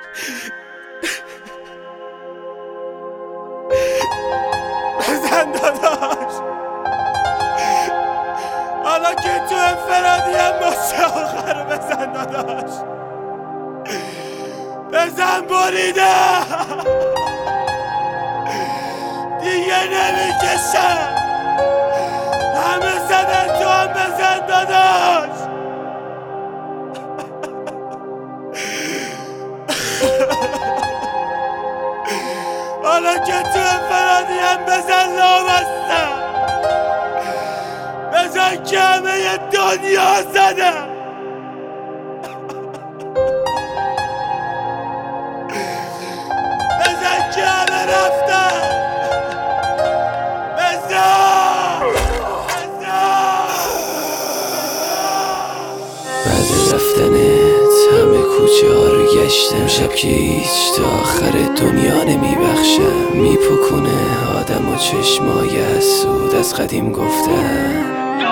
بزن داداش، حالا که تو انفرادی هم باشه آخر بزن داداش، بزن بریده دیگه نمیکشم، همه زدن تو هم بزن داداش. حالا که تو انفرادی هم بزن لامستم، بزن که همه دنیا زدم، بزن که همه رفتم، بعد رفتنت همه کوچه ها رو گشتم، شب که هیچ تا آخر دنیا نمیبخشم، میپکونه آدم و چشمای حسود از قدیم گفتن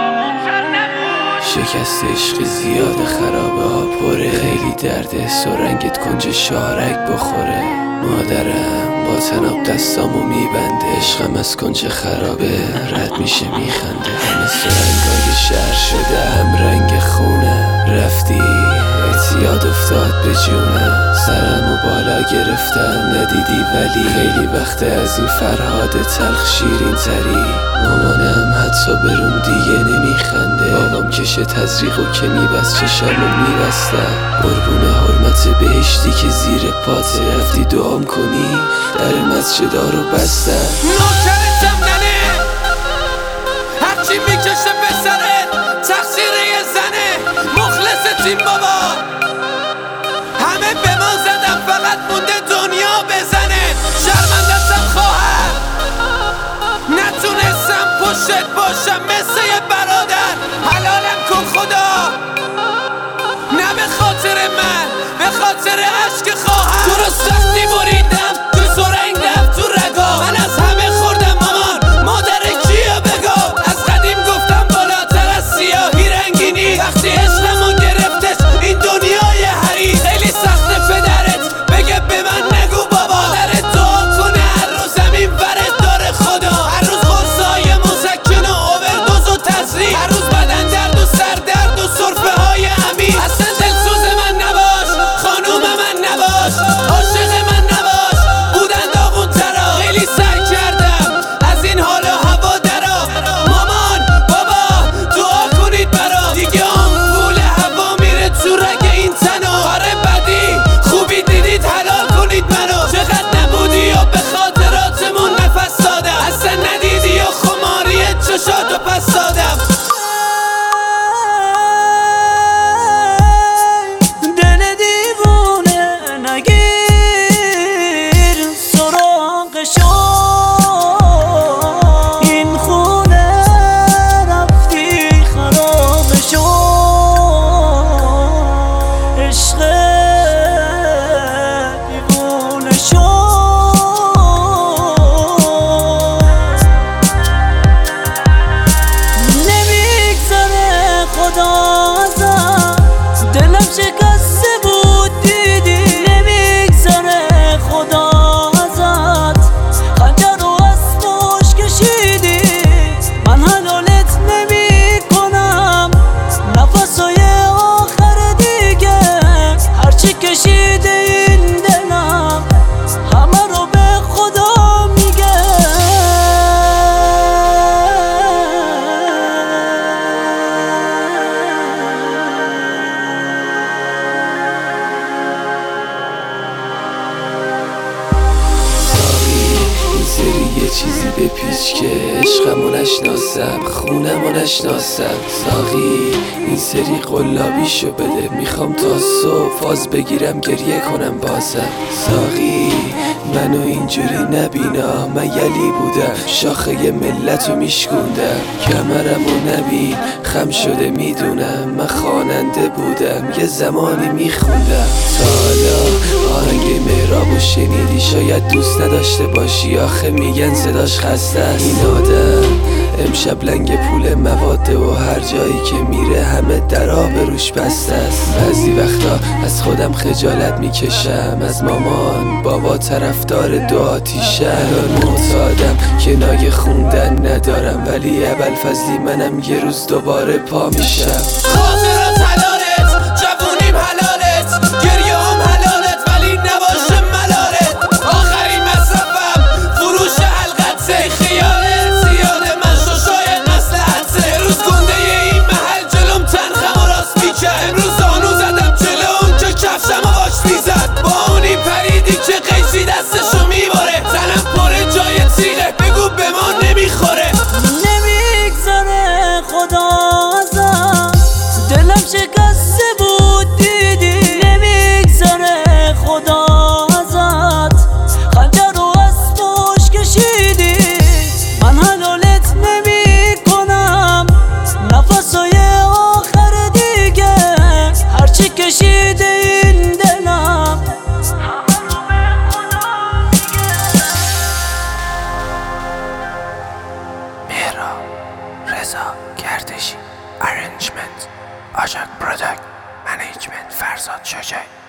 شکست عشق زیاد خرابه ها پره، خیلی درده سرنگت کنج شارک بخوره، مادرم با تناب دستامو میبنده، عشقم از کنج خرابه رد میشه میخنده، همه سرنگای شهر شده هم رنگ خونه، رفتی اعتیاد افتاد به جونه، سرمو بالا گرفتم ندیدی ولی خیلی وقته از این فرهاد تلخ شیرین تری، مامانم حتی برون دیگه نمیخنده، بابام کشه تزریقو که میبست چشامو میبستم، قربون حرمت بهشتی که زیر پاته، رفتی دعام کنی در مسجدا رو بستم. نوکرتم ننه هرچی میکشه به سرت تقصیر یه زنه، مخلصتیم بابا همه به ما زدن فقط مونده دنیا بزنه، شرمندستم خواهر نتونستم پشتت باشم مثل یه برادر، حلالم کن خدا نه به خاطر من به خاطر عشق خواهر، تو رو سختی بریدم تو سرنگ رفت تو رگا، من از همه خوردم مامان مادر کیو بگو، از قدیم گفتم بالاتر از سیاهی رنگینی، وقتی عشقمو گرفتش این دنیای هری، خیلی سخت پدرت بگه به من نگو بابا، درت دعا کنه هر روز زمین ورد داره خدا، هر روز قرصای مسکن و اووردوز و تزریق، هر روز بدن درد و سر درد و سرفه های عمیق، اصلا دلسوز من نباش خانوم من نباش عاشق من نباش، بودن داغون ترا خیلی سعی کردم از این حال و هوا درا، مامان بابا دعا کنید برا، دیگه آمپول هوا میره تو رگ این تنو، آره بدی خوبی دیدید حلال کنید منو، چقدر نبودی یا به خاطراتمون نفس دادم، اصلا ندیدی یا خماری چشاتو پس دادم. یه چیزی به پیچ که عشقمو نشناسم خونمو نشناسم، ساقی این سری قلابیشو بده، میخوام تا صبح فاز بگیرم گریه کنم بازم، ساقی منو اینجوری نبینا، من یلی بودم شاخه ملتو میشکوندم، کمرمو نبین خم شده میدونم، من خواننده بودم یه زمانی میخوندم، تا حالا آهنگ مهرابو شنیدی؟ شاید دوست نداشته باشی آخه میگن صداش خسته است، این آدم امشب لنگ پول مواده و هر جایی که میره همه در آبروش بسته است. بعضی وقتا از خودم خجالت میکشم، از مامان بابا طرفدار دو آتیشم. الان معتادم که ناگه خوندن ندارم، ولی ابوالفضلی منم یه روز دوباره پا میشم. خاطرات حلالت، جوونیم حلالت، گریه هم حلالت ولی نباشه ملالت. آخرین مصرفم فروش حلقته، خیالت زیاده من شو شاید مصلحته. روز گنده این محل جلوم تنخم و راست میکرد، امروز زانو زدم جلو اون که کفشم آش میزد. با اونی پریدی که قیچی دستشو میباره، تنم پره جای تیغه بگو به ما نمیخوره. نمیگذاره خدا ازم، دلم شکسته بود دیدی. نمیگذاره خدا ازت، خنجر رو از پشت کشیدی. من حلالت نمی کنم نفسای آخر دیگه، هرچی کشیده این دلم مهراب رضا گردشی، ارنجمنت آژاک پروداکت، منیجمنت فرزاد شجاعی.